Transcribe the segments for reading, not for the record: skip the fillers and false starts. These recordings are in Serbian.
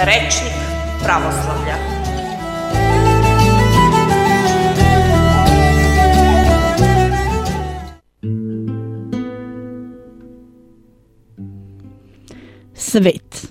Rečnik pravoslavlja. Svet.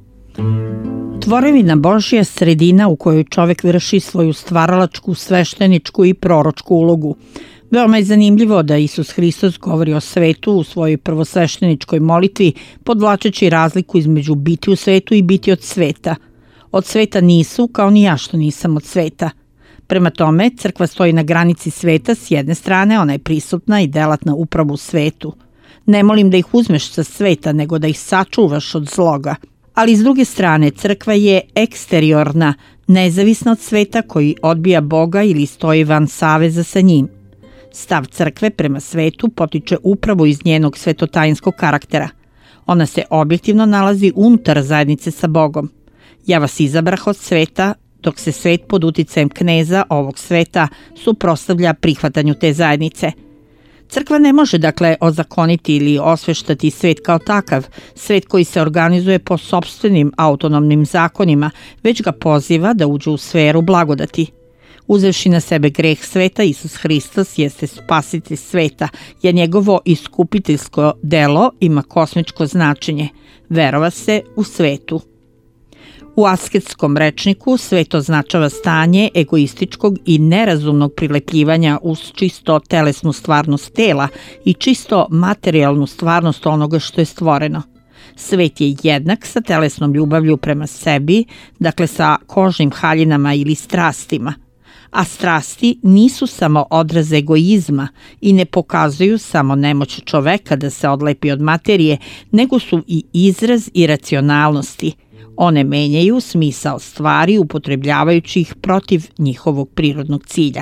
Tvorevina Božja je sredina u kojoj čovek vrši svoju stvaralačku, svešteničku i proročku ulogu. Veoma je zanimljivo da Isus Hristos govori o svetu u svojoj prvosvešteničkoj molitvi, podvlačeći razliku između biti u svetu i biti od sveta. Od sveta nisu, kao ni ja što nisam od sveta. Prema tome, crkva stoji na granici sveta, s jedne strane ona je prisutna i delatna upravo u svetu. Ne molim da ih uzmeš sa sveta, nego da ih sačuvaš od zloga. Ali s druge strane, crkva je eksteriorna, nezavisna od sveta koji odbija Boga ili stoji van saveza sa njim. Stav crkve prema svetu potiče upravo iz njenog svetotajinskog karaktera. Ona se objektivno nalazi unutar zajednice sa Bogom. Ja vas izabrah od sveta, dok se svet pod uticajem kneza ovog sveta suprotstavlja prihvatanju te zajednice. Crkva ne može dakle ozakoniti ili osveštati svet kao takav, svet koji se organizuje po sopstvenim autonomnim zakonima, već ga poziva da uđe u sferu blagodati. Uzevši na sebe greh sveta, Isus Hristos jeste spasitelj sveta, jer njegovo iskupiteljsko delo ima kosmičko značenje. Verova se u svetu. U asketskom rečniku svet označava stanje egoističkog i nerazumnog prilepljivanja uz čisto telesnu stvarnost tela i čisto materijalnu stvarnost onoga što je stvoreno. Svet je jednak sa telesnom ljubavlju prema sebi, dakle sa kožnim haljinama ili strastima. A strasti nisu samo odraz egoizma i ne pokazuju samo nemoć čoveka da se odlepi od materije, nego su i izraz iracionalnosti. One menjaju smisao stvari upotrebljavajući ih protiv njihovog prirodnog cilja.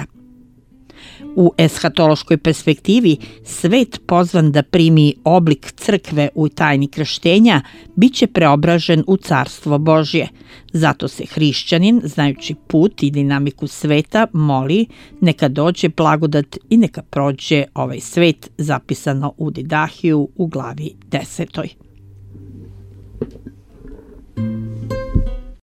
U eshatološkoj perspektivi, svet pozvan da primi oblik crkve u tajni krštenja biće preobražen u carstvo Božje. Zato se hrišćanin, znajući put i dinamiku sveta, moli neka dođe blagodat i neka prođe ovaj svet, zapisano u Didahiju u glavi 10.